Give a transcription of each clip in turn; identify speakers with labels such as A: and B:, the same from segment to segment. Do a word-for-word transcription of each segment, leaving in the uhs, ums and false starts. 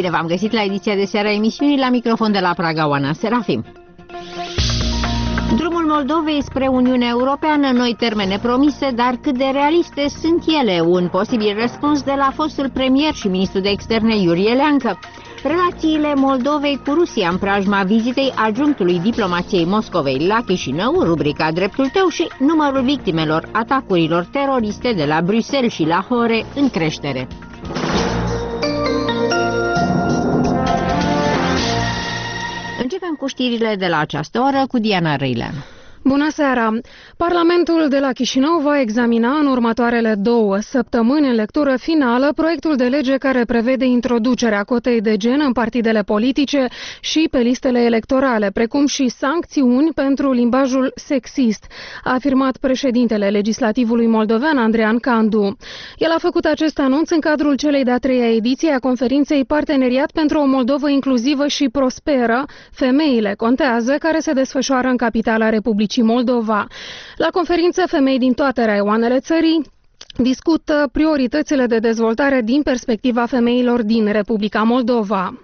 A: Bine v-am găsit la ediția de seară a emisiunii, la microfon de la Praga, Oana Serafim. Drumul Moldovei spre Uniunea Europeană, noi termene promise, dar cât de realiste sunt ele? Un posibil răspuns de la fostul premier și ministru de externe Iurie Leancă. Relațiile Moldovei cu Rusia în preajma vizitei adjunctului diplomației Moscovei la Chișinău, rubrica Dreptul tău și numărul victimelor atacurilor teroriste de la Bruxelles și Lahore în creștere. Începem cu știrile de la această oră cu Diana Răileanu.
B: Bună seara! Parlamentul de la Chișinău va examina în următoarele două săptămâni în lectură finală proiectul de lege care prevede introducerea cotei de gen în partidele politice și pe listele electorale, precum și sancțiuni pentru limbajul sexist, a afirmat președintele legislativului moldovean Andrean Candu. El a făcut acest anunț în cadrul celei de-a treia ediție a conferinței Parteneriat pentru o Moldovă inclusivă și prosperă, Femeile contează, care se desfășoară în capitala Republicii Moldova. La conferință, femei din toate raioanele țării discută prioritățile de dezvoltare din perspectiva femeilor din Republica Moldova.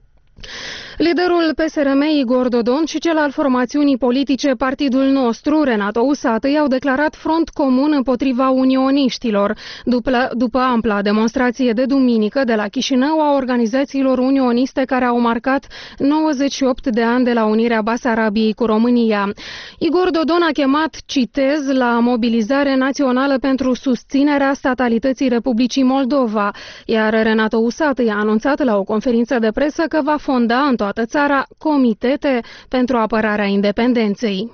B: Liderul P S R M, Igor Dodon, și cel al formațiunii politice Partidul Nostru, Renato Usată, i-au declarat front comun împotriva unioniștilor, după, după ampla demonstrație de duminică de la Chișinău a organizațiilor unioniste care au marcat nouăzeci și opt de ani de la unirea Basarabiei cu România. Igor Dodon a chemat, citez, la mobilizare națională pentru susținerea statalității Republicii Moldova, iar Renato Usată i-a anunțat la o conferință de presă că va fonda în toată țara comitete pentru apărarea independenței.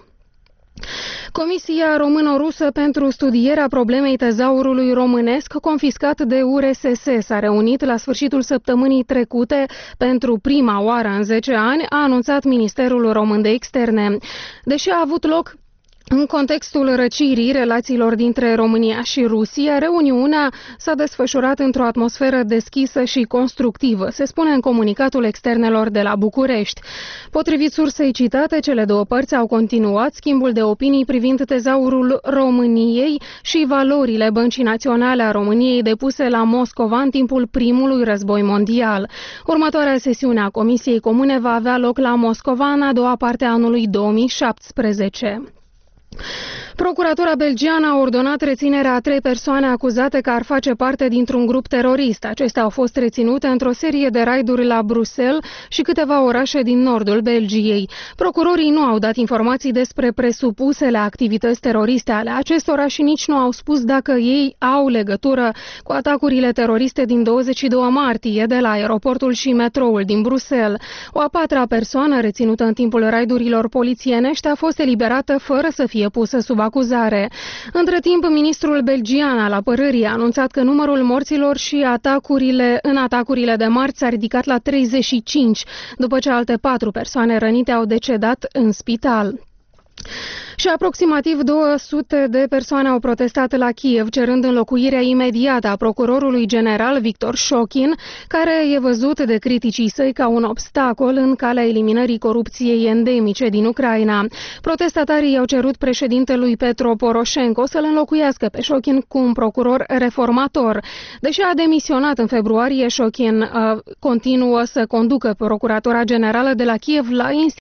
B: Comisia Româno-Rusă pentru studierea problemei tezaurului românesc confiscat de U R S S s-a reunit la sfârșitul săptămânii trecute pentru prima oară în zece ani, a anunțat Ministerul Român de Externe. Deși a avut loc în contextul răcirii relațiilor dintre România și Rusia, reuniunea s-a desfășurat într-o atmosferă deschisă și constructivă, se spune în comunicatul externelor de la București. Potrivit sursei citate, cele două părți au continuat schimbul de opinii privind tezaurul României și valorile Băncii Naționale a României depuse la Moscova în timpul primului război mondial. Următoarea sesiune a Comisiei Comune va avea loc la Moscova în a doua parte a anului două mii șaptesprezece. Procuratura belgiană a ordonat reținerea a trei persoane acuzate că ar face parte dintr-un grup terorist. Acestea au fost reținute într-o serie de raiduri la Bruxelles și câteva orașe din nordul Belgiei. Procurorii nu au dat informații despre presupusele activități teroriste ale acestora și nici nu au spus dacă ei au legătură cu atacurile teroriste din douăzeci și doi martie de la aeroportul și metroul din Bruxelles. O a patra persoană reținută în timpul raidurilor polițienești a fost eliberată fără să fie pusă sub acuzare. Între timp, ministrul belgian al apărării a anunțat că numărul morților și atacurile în atacurile de marți s-a ridicat la treizeci și cinci, după ce alte patru persoane rănite au decedat în spital. Și aproximativ două sute de persoane au protestat la Kiev, cerând înlocuirea imediată a procurorului general Victor Shokin, care e văzut de criticii săi ca un obstacol în calea eliminării corupției endemice din Ucraina. Protestatarii au cerut președintelui Petro Poroșenko să-l înlocuiască pe Shokin cu un procuror reformator. Deși a demisionat în februarie, Shokin uh, continuă să conducă Procuratura Generală de la Kiev la